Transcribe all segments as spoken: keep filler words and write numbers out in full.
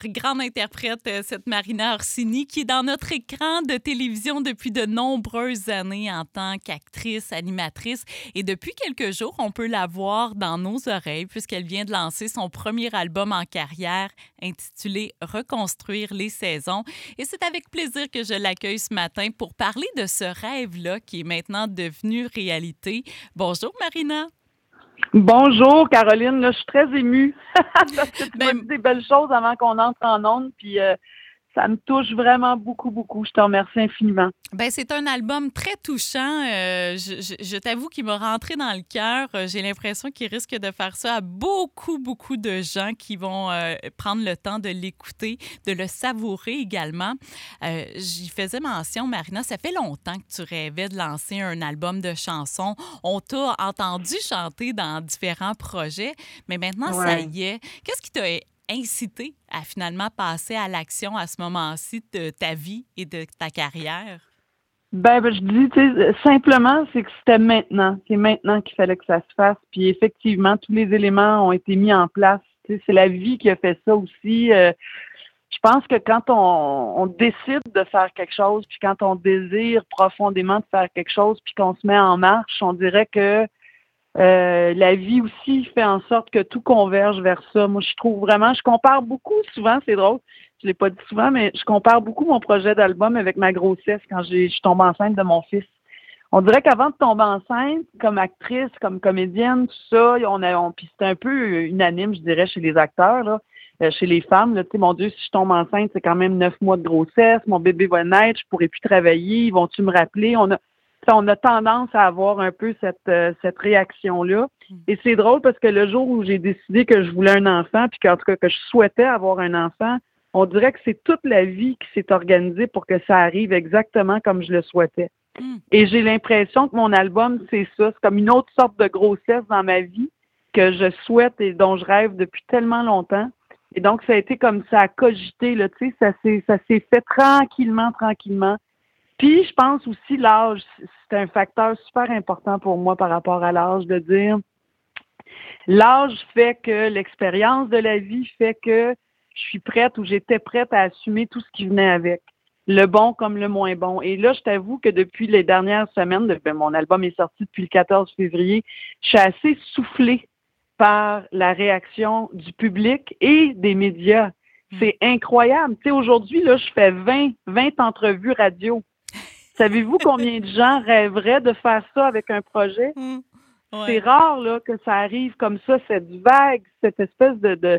grande interprète, euh, cette Marina Orsini, qui est dans notre écran de télévision depuis de nombreuses années en tant qu'actrice, animatrice. Et depuis quelques jours, on peut la voir dans nos oreilles puisqu'elle vient de lancer son premier album en carrière intitulé Reconstruire les saisons. Et c'est avec plaisir que je l'accueille ce matin pour parler de ce rêve-là qui est maintenant devenu réalité. Bonjour Marina. Bonjour Caroline, là, je suis très émue parce que tu m'as Ben, dit des belles choses avant qu'on entre en ondes, puis euh, ça me touche vraiment beaucoup, beaucoup. Je te remercie infiniment. Ben, c'est un album très touchant. Euh, je je, je t'avoue qu'il m'a rentré dans le cœur. Euh, J'ai l'impression qu'il risque de faire ça à beaucoup, beaucoup de gens qui vont euh, prendre le temps de l'écouter, de le savourer également. Euh, J'y faisais mention, Marina, ça fait longtemps que tu rêvais de lancer un album de chansons. On t'a entendu chanter dans différents projets, mais maintenant, ça Ouais. y est. Qu'est-ce qui t'a incité à finalement passer à l'action à ce moment-ci de ta vie et de ta carrière? Ben, ben, je dis, tu sais, euh, simplement, c'est que c'était maintenant. C'est maintenant qu'il fallait que ça se fasse. Puis effectivement, tous les éléments ont été mis en place. Tu sais, c'est la vie qui a fait ça aussi. Euh, je pense que quand on, on décide de faire quelque chose, puis quand on désire profondément de faire quelque chose, puis qu'on se met en marche, on dirait que Euh, la vie aussi fait en sorte que tout converge vers ça. Moi, je trouve vraiment, je compare beaucoup souvent, c'est drôle, je l'ai pas dit souvent, mais je compare beaucoup mon projet d'album avec ma grossesse quand j'ai, je tombe enceinte de mon fils. On dirait qu'avant de tomber enceinte, comme actrice, comme comédienne, tout ça, on a, on, puis c'est un peu unanime, je dirais, chez les acteurs, là, euh, chez les femmes, là, tu sais, mon Dieu, si je tombe enceinte, c'est quand même neuf mois de grossesse, mon bébé va naître, je pourrai plus travailler, ils vont-tu me rappeler? On a, ça, on a tendance à avoir un peu cette, euh, cette réaction-là. Et c'est drôle parce que le jour où j'ai décidé que je voulais un enfant, puis qu'en tout cas que je souhaitais avoir un enfant, on dirait que c'est toute la vie qui s'est organisée pour que ça arrive exactement comme je le souhaitais. Mm. Et j'ai l'impression que mon album, c'est ça. C'est comme une autre sorte de grossesse dans ma vie que je souhaite et dont je rêve depuis tellement longtemps. Et donc, ça a été comme ça à cogiter, là, tu sais, ça s'est, ça s'est fait tranquillement, tranquillement. Puis, je pense aussi l'âge, c'est un facteur super important pour moi par rapport à l'âge, de dire l'âge fait que l'expérience de la vie fait que je suis prête ou j'étais prête à assumer tout ce qui venait avec, le bon comme le moins bon. Et là, je t'avoue que depuis les dernières semaines, ben, mon album est sorti depuis le quatorze février, je suis assez soufflée par la réaction du public et des médias. C'est incroyable. Tu sais, aujourd'hui, là, je fais vingt, vingt entrevues radio. Savez-vous combien de gens rêveraient de faire ça avec un projet? Mm. C'est Ouais. rare là, que ça arrive comme ça, cette vague, cette espèce de, de,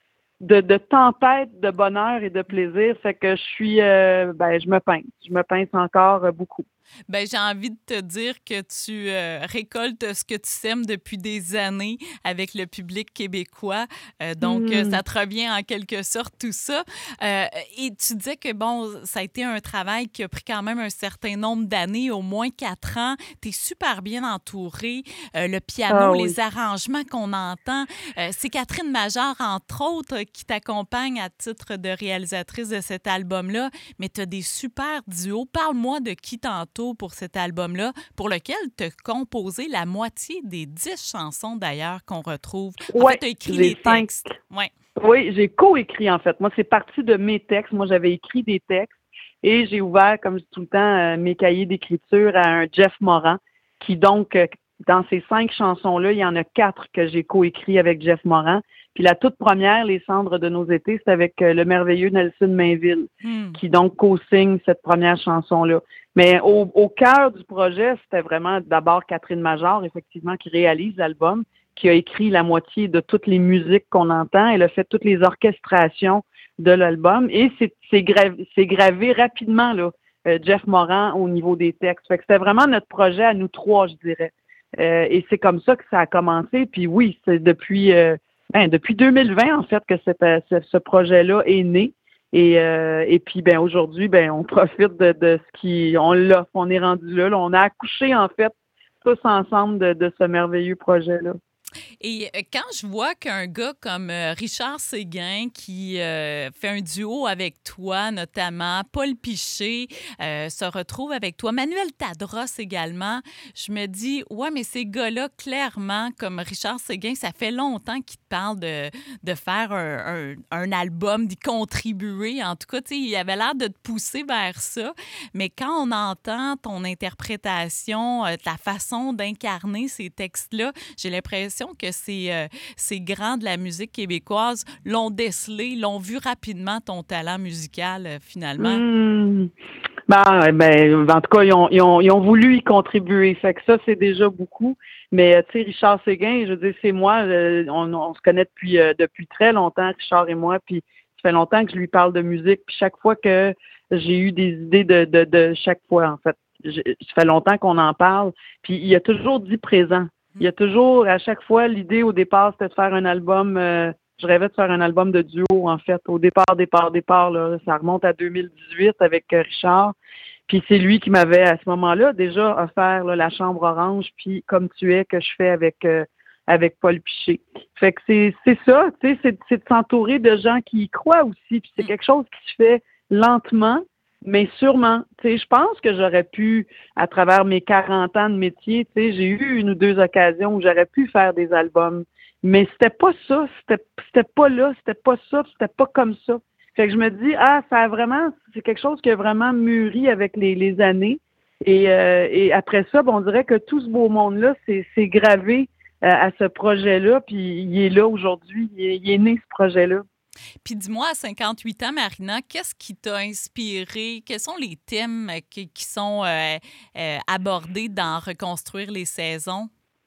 de, de tempête de bonheur et de plaisir. Fait que je suis, euh, ben, je me pince. Je me pince encore euh, beaucoup. Ben, j'ai envie de te dire que tu euh, récoltes ce que tu sèmes depuis des années avec le public québécois. Euh, donc, euh, Hmm. ça te revient en quelque sorte tout ça. Euh, et tu disais que, bon, ça a été un travail qui a pris quand même un certain nombre d'années, au moins quatre ans. Tu es super bien entourée. Euh, le piano, Ah oui. les arrangements qu'on entend. Euh, c'est Catherine Major, entre autres, qui t'accompagne à titre de réalisatrice de cet album-là. Mais tu as des super duos. Parle-moi de qui tantôt pour cet album-là, pour lequel tu as composé la moitié des dix chansons d'ailleurs qu'on retrouve. En fait, Ouais, tu as écrit j'ai les cinq. textes. Ouais. Oui, j'ai coécrit en fait. Moi, c'est parti de mes textes. Moi, j'avais écrit des textes et j'ai ouvert, comme je dis tout le temps, euh, mes cahiers d'écriture à un Jeff Moran, qui donc, euh, dans ces cinq chansons-là, il y en a quatre que j'ai coécrit avec Jeff Moran. Puis la toute première, Les cendres de nos étés, c'est avec euh, le merveilleux Nelson Mainville, Hmm. qui donc co-signe cette première chanson-là. Mais au, au cœur du projet, c'était vraiment d'abord Catherine Major, effectivement, qui réalise l'album, qui a écrit la moitié de toutes les musiques qu'on entend. Elle a fait toutes les orchestrations de l'album et c'est, c'est, gravé, c'est gravé rapidement, là, euh, Jeff Moran, au niveau des textes. Fait que c'était vraiment notre projet à nous trois, je dirais. Euh, et c'est comme ça que ça a commencé. Puis oui, c'est depuis, euh, ben, depuis deux mille vingt, en fait, que cette, euh, ce, ce projet-là est né. Et, euh, et puis, ben, aujourd'hui, ben, on profite de, de ce qui, on l'a, on est rendu là, là. On a accouché, en fait, tous ensemble de, de ce merveilleux projet-là. Et euh, quand je vois qu'un gars comme euh, Richard Séguin, qui euh, fait un duo avec toi, notamment, Paul Piché, euh, se retrouve avec toi, Manuel Tadros également, je me dis, ouais, mais ces gars-là, clairement, comme Richard Séguin, ça fait longtemps qu'ils te parlent de, de faire un, un, un album, d'y contribuer. En tout cas, tu sais, il avait l'air de te pousser vers ça. Mais quand on entend ton interprétation, euh, ta façon d'incarner ces textes-là, j'ai l'impression que ces, euh, ces grands de la musique québécoise l'ont décelé, l'ont vu rapidement ton talent musical, euh, finalement. Mmh. Ben, ben, en tout cas, ils ont, ils ont, ils ont voulu y contribuer. Fait que ça, c'est déjà beaucoup. Mais, euh, tu sais, Richard Séguin, je veux dire, c'est moi. euh, on, on se connaît depuis, euh, depuis très longtemps, Richard et moi. Puis, ça fait longtemps que je lui parle de musique. Puis, chaque fois que j'ai eu des idées de, de, de chaque fois, en fait, je- ça fait longtemps qu'on en parle. Puis, il a toujours dit présent. Il y a toujours, à chaque fois, l'idée au départ, c'était de faire un album. euh, je rêvais de faire un album de duo, en fait. Au départ, départ, départ, là, ça remonte à deux mille dix-huit avec euh, Richard. Puis c'est lui qui m'avait, à ce moment-là, déjà offert là, la chambre orange, puis Comme tu es, que je fais avec euh, avec Paul Piché. Fait que c'est c'est ça, tu sais, c'est, c'est de s'entourer de gens qui y croient aussi. Puis c'est quelque chose qui se fait lentement, mais sûrement. Tu sais, je pense que j'aurais pu, à travers mes quarante ans de métier, tu sais, j'ai eu une ou deux occasions où j'aurais pu faire des albums. Mais c'était pas ça, c'était, c'était pas là, c'était pas ça, c'était pas comme ça. Fait que je me dis, ah, ça a vraiment, c'est quelque chose qui a vraiment mûri avec les, les années. Et, euh, et après ça, ben, on dirait que tout ce beau monde-là, c'est, c'est gravé euh, à ce projet-là, puis il est là aujourd'hui, il est, il est né ce projet-là. Puis dis-moi, à cinquante-huit ans, Marina, qu'est-ce qui t'a inspiré? Quels sont les thèmes qui, qui sont euh, euh, abordés dans Reconstruire les saisons?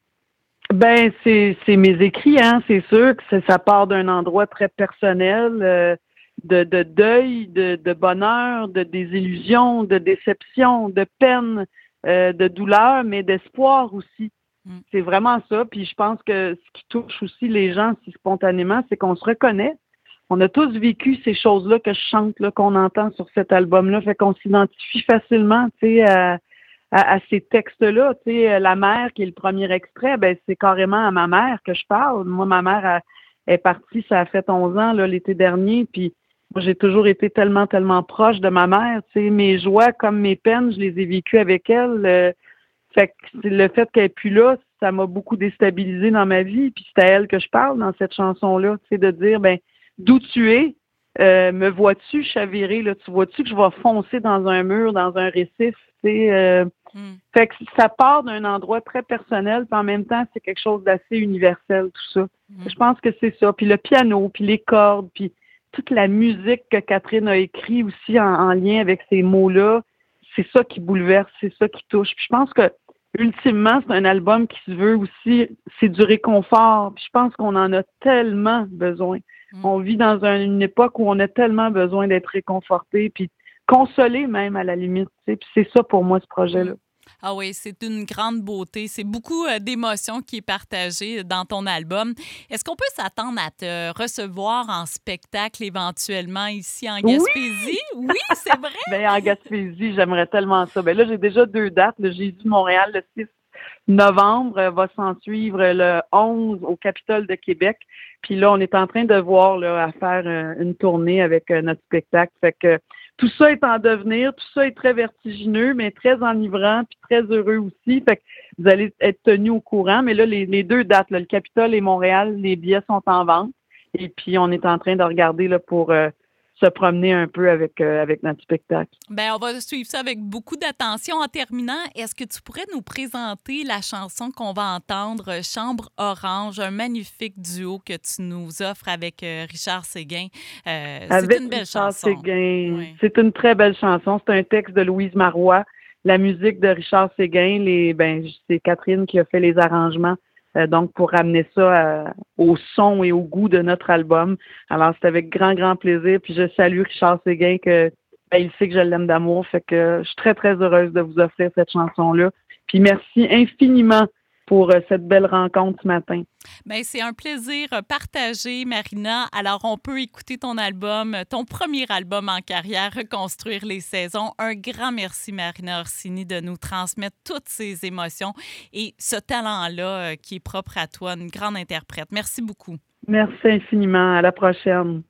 Ben, c'est, c'est mes écrits, hein, c'est sûr que ça, ça part d'un endroit très personnel, euh, de, de deuil, de, de bonheur, de désillusion, de déception, de peine, euh, de douleur, mais d'espoir aussi. Mm. C'est vraiment ça. Puis je pense que ce qui touche aussi les gens si spontanément, c'est qu'on se reconnaît. On a tous vécu ces choses-là que je chante, là, qu'on entend sur cet album-là. Fait qu'on s'identifie facilement, tu sais, à, à, à ces textes-là. Tu sais, la mère, qui est le premier extrait, ben c'est carrément à ma mère que je parle. Moi, ma mère a, est partie, ça a fait onze ans, là, l'été dernier, puis moi, j'ai toujours été tellement, tellement proche de ma mère. Tu sais, mes joies comme mes peines, je les ai vécues avec elle. Euh, fait que c'est le fait qu'elle n'est plus là, ça m'a beaucoup déstabilisée dans ma vie. Puis c'est à elle que je parle dans cette chanson-là, tu sais, de dire, ben, d'où tu es, euh, me vois-tu chavirer, là, tu vois-tu que je vais foncer dans un mur, dans un récif, tu sais. Euh, Mm. fait que ça part d'un endroit très personnel, puis en même temps, c'est quelque chose d'assez universel, tout ça. Mm. Je pense que c'est ça. Puis le piano, puis les cordes, puis toute la musique que Catherine a écrit aussi en, en lien avec ces mots-là, c'est ça qui bouleverse, c'est ça qui touche. Puis je pense que ultimement, c'est un album qui se veut aussi, c'est du réconfort. Puis je pense qu'on en a tellement besoin. Mm. On vit dans un- une époque où on a tellement besoin d'être réconforté, puis consolé même à la limite. Tu sais. Puis c'est ça pour moi, ce projet-là. Mm. Ah oui, c'est une grande beauté. C'est beaucoup euh, d'émotions qui est partagée dans ton album. Est-ce qu'on peut s'attendre à te recevoir en spectacle éventuellement ici en Oui! Gaspésie? Oui, c'est vrai? Ben, en Gaspésie, j'aimerais tellement ça. Ben là, j'ai déjà deux dates. Le Jésus-Montréal, le six novembre, euh, va s'en suivre le onze au Capitole de Québec. Puis là, on est en train de voir là, à faire euh, une tournée avec euh, notre spectacle. Fait que tout ça est en devenir, tout ça est très vertigineux, mais très enivrant, puis très heureux aussi. Fait que vous allez être tenus au courant. Mais là, les, les deux dates, là, le Capitole et Montréal, les billets sont en vente. Et puis, on est en train de regarder là, pour euh, se promener un peu avec, euh, avec notre spectacle. Bien, on va suivre ça avec beaucoup d'attention. En terminant, est-ce que tu pourrais nous présenter la chanson qu'on va entendre, Chambre Orange, un magnifique duo que tu nous offres avec euh, Richard Séguin? Euh, c'est Avec une belle Richard chanson. Séguin. Oui. C'est une très belle chanson. C'est un texte de Louise Marois. La musique de Richard Séguin, les, ben, c'est Catherine qui a fait les arrangements. Euh, donc, pour ramener ça à- au son et au goût de notre album. Alors, c'est avec grand, grand plaisir. Puis, je salue Richard Séguin, que ben, il sait que je l'aime d'amour. Fait que je suis très, très heureuse de vous offrir cette chanson-là. Puis, merci infiniment pour euh, cette belle rencontre ce matin. Bien, c'est un plaisir partagé, Marina. Alors, on peut écouter ton album, ton premier album en carrière, Reconstruire les saisons. Un grand merci, Marina Orsini, de nous transmettre toutes ces émotions et ce talent-là euh, qui est propre à toi, une grande interprète. Merci beaucoup. Merci infiniment. À la prochaine.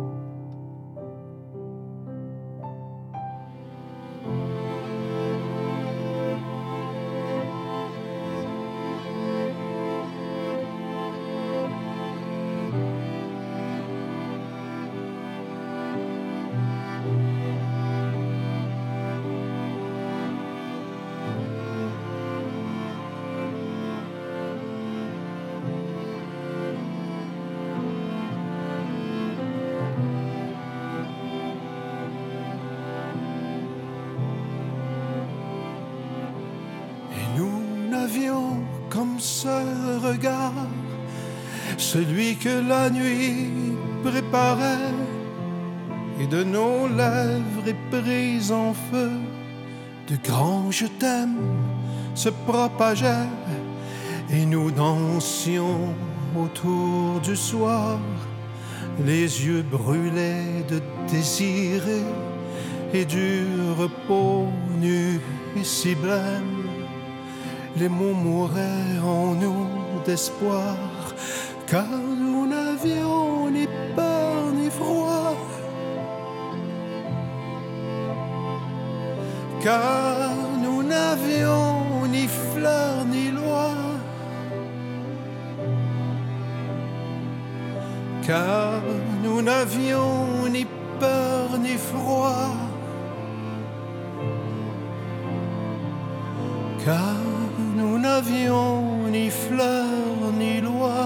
Comme ce regard, celui que la nuit préparait, et de nos lèvres éprises en feu, de grands je t'aime se propageaient, et nous dansions autour du soir, les yeux brûlés de désirer et du repos nu et si blême. Les mots mouraient en nous d'espoir, car nous n'avions ni peur ni froid, car nous n'avions ni fleurs ni loi, car nous n'avions ni peur ni froid, car nous n'avions ni fleurs ni loi.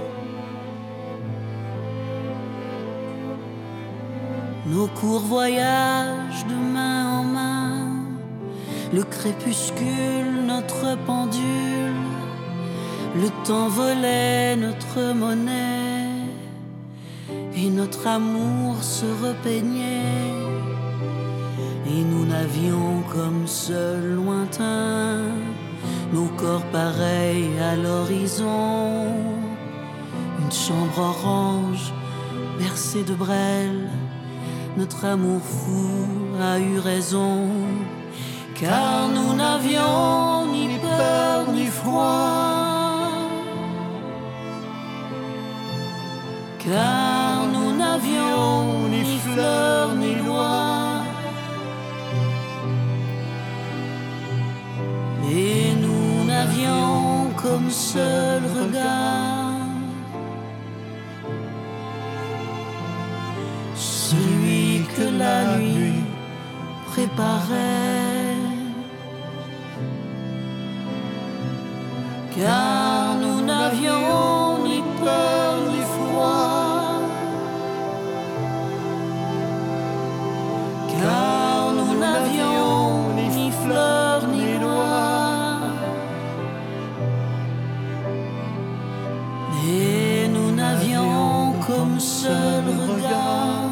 Nos courts voyages de main en main, le crépuscule, notre pendule, le temps volait notre monnaie, et notre amour se repeignait, et nous n'avions comme seul lointain nos corps pareils à l'horizon, une chambre orange bercée de brêle, notre amour fou a eu raison, car nous n'avions ni peur ni froid, car nous n'avions ni fleurs ni loi. Et nous n'avions comme seul regard celui que la nuit préparait, car nous n'avions ni peur ni froid, car nous n'avions ni fleurs ni loi. Et nous n'avions comme seul regard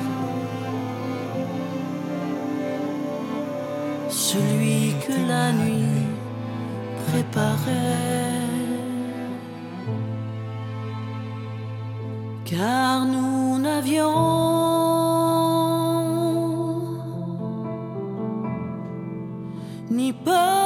celui que la nuit préparait, car nous n'avions ni peur